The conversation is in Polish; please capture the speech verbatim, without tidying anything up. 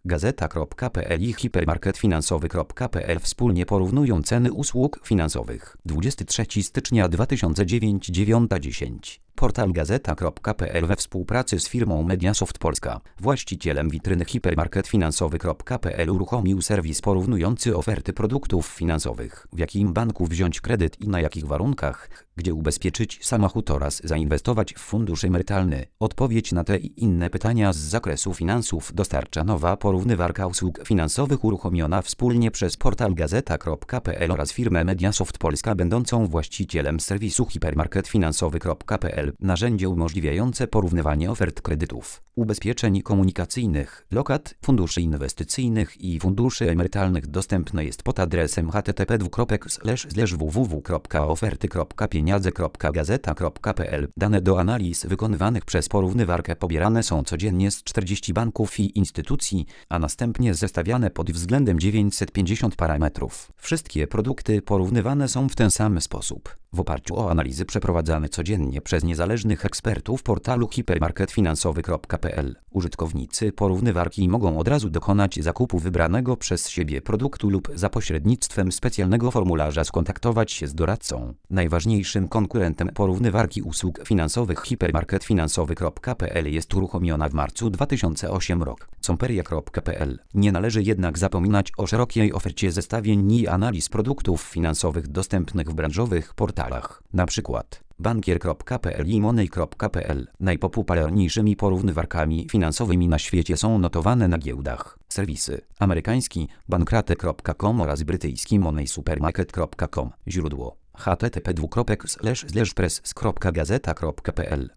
Gazeta kropka pe el i hipermarket finansowy kropka pe el wspólnie porównują ceny usług finansowych. dwudziestego trzeciego stycznia dwa tysiące dziewiątego, dziewiąta dziesięć. Portal Gazeta kropka pe el we współpracy z firmą Mediasoft Polska, właścicielem witryny hipermarket finansowy kropka pe el, uruchomił serwis porównujący oferty produktów finansowych, w jakim banku wziąć kredyt i na jakich warunkach, gdzie ubezpieczyć samochód oraz zainwestować w fundusz emerytalny. Odpowiedź na te i inne pytania z zakresu finansów dostarcza nowa porównywarka usług finansowych uruchomiona wspólnie przez portal Gazeta kropka pe el oraz firmę Mediasoft Polska będącą właścicielem serwisu hipermarket finansowy kropka pe el. Narzędzie umożliwiające porównywanie ofert kredytów, ubezpieczeń komunikacyjnych, lokat, funduszy inwestycyjnych i funduszy emerytalnych dostępne jest pod adresem h t t p dwukropek slash slash w w w kropka oferty kropka pieniądze kropka gazeta kropka pe el. Dane do analiz wykonywanych przez porównywarkę pobierane są codziennie z czterdziestu banków i instytucji, a następnie zestawiane pod względem dziewięćset pięćdziesięciu parametrów. Wszystkie produkty porównywane są w ten sam sposób, w oparciu o analizy przeprowadzane codziennie przez niezależnych ekspertów portalu hipermarket finansowy kropka pe el. Użytkownicy porównywarki mogą od razu dokonać zakupu wybranego przez siebie produktu lub za pośrednictwem specjalnego formularza skontaktować się z doradcą. Najważniejszym konkurentem porównywarki usług finansowych hipermarket finansowy kropka pe el jest uruchomiona w marcu dwa tysiące ósmego roku. comperia kropka pe el. Nie należy jednak zapominać o szerokiej ofercie zestawień i analiz produktów finansowych dostępnych w branżowych portalach, na przykład bankier kropka pe el i money kropka pe el. Najpopularniejszymi porównywarkami finansowymi na świecie są notowane na giełdach serwisy amerykański bankrate kropka com oraz brytyjski money supermarket kropka com. Źródło h t t p dwukropek slash slash press kropka gazeta kropka pe el.